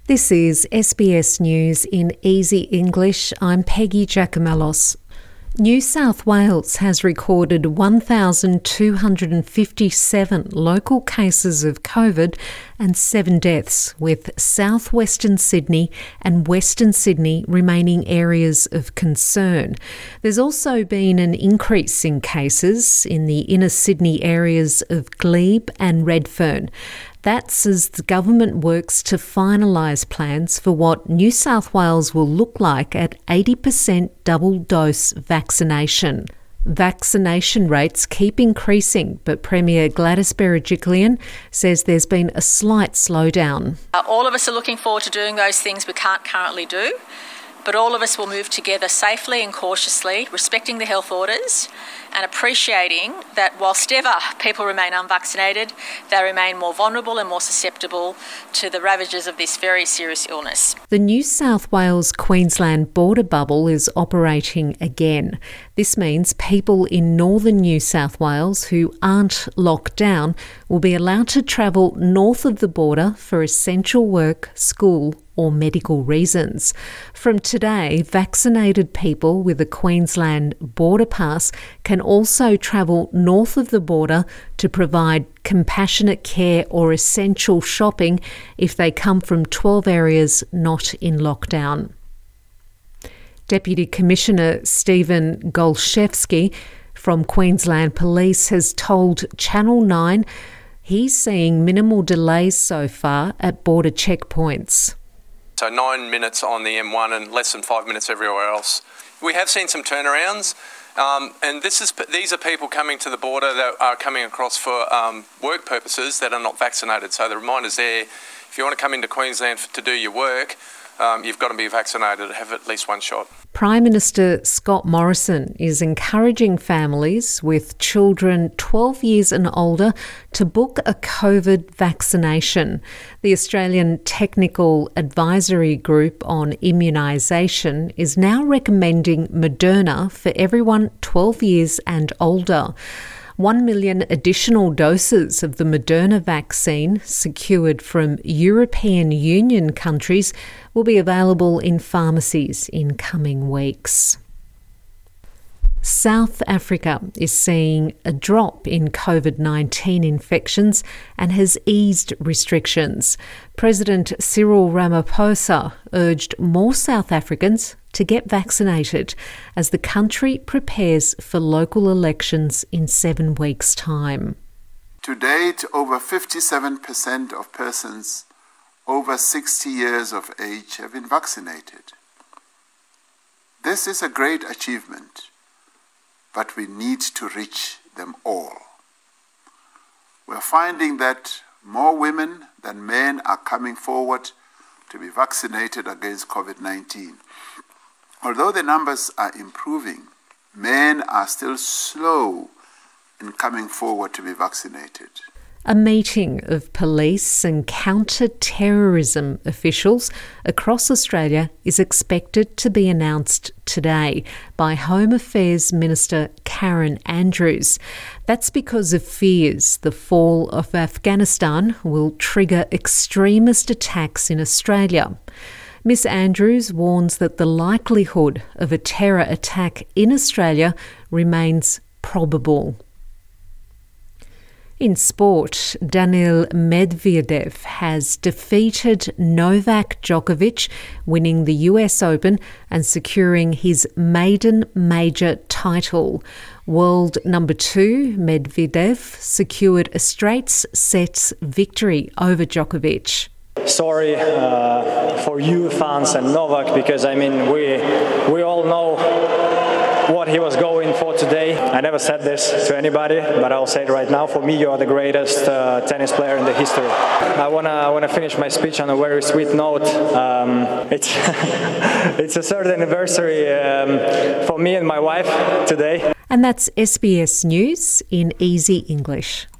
This is SBS News in Easy English. I'm Peggy Giacomellos. New South Wales has recorded 1,257 local cases of COVID and 7 deaths, with southwestern Sydney and Western Sydney remaining areas of concern. There's also been an increase in cases in the inner Sydney areas of Glebe and Redfern. That's as the government works to finalise plans for what New South Wales will look like at 80% double-dose vaccination. Vaccination rates keep increasing, but Premier Gladys Berejiklian says there's been a slight slowdown. All of us are looking forward to doing those things we can't currently do, but all of us will move together safely and cautiously, respecting the health orders and appreciating that whilst ever people remain unvaccinated, they remain more vulnerable and more susceptible to the ravages of this very serious illness. The New South Wales-Queensland border bubble is operating again. This means people in northern New South Wales who aren't locked down will be allowed to travel north of the border for essential work, school or medical reasons. From today, vaccinated people with a Queensland border pass can also travel north of the border to provide compassionate care or essential shopping if they come from 12 areas not in lockdown. Deputy Commissioner Stephen Golszewski from Queensland Police has told Channel 9 he's seeing minimal delays so far at border checkpoints. So 9 minutes on the M1 and less than 5 minutes everywhere else. We have seen some turnarounds, and these are people coming to the border that are coming across for work purposes that are not vaccinated. So the reminder's there. If you want to come into Queensland to do your work, you've got to be vaccinated, have at least one shot. Prime Minister Scott Morrison is encouraging families with children 12 years and older to book a COVID vaccination. The Australian Technical Advisory Group on Immunisation is now recommending Moderna for everyone 12 years and older. 1 million additional doses of the Moderna vaccine, secured from European Union countries, will be available in pharmacies in coming weeks. South Africa is seeing a drop in COVID-19 infections and has eased restrictions. President Cyril Ramaphosa urged more South Africans to get vaccinated as the country prepares for local elections in 7 weeks' time. To date, over 57% of persons over 60 years of age have been vaccinated. This is a great achievement, but we need to reach them all. We're finding that more women than men are coming forward to be vaccinated against COVID-19. Although the numbers are improving, men are still slow in coming forward to be vaccinated. A meeting of police and counter-terrorism officials across Australia is expected to be announced today by Home Affairs Minister Karen Andrews. That's because of fears the fall of Afghanistan will trigger extremist attacks in Australia. Ms Andrews warns that the likelihood of a terror attack in Australia remains probable. In sport, Daniil Medvedev has defeated Novak Djokovic, winning the US Open and securing his maiden major title. World number 2, Medvedev, secured a straight sets victory over Djokovic. Sorry for you fans and Novak, because we all know what he was going for today. I never said this to anybody, but I'll say it right now. For me, you are the greatest tennis player in the history. I wanna finish my speech on a very sweet note. It's a third anniversary for me and my wife today. And that's SBS News in Easy English.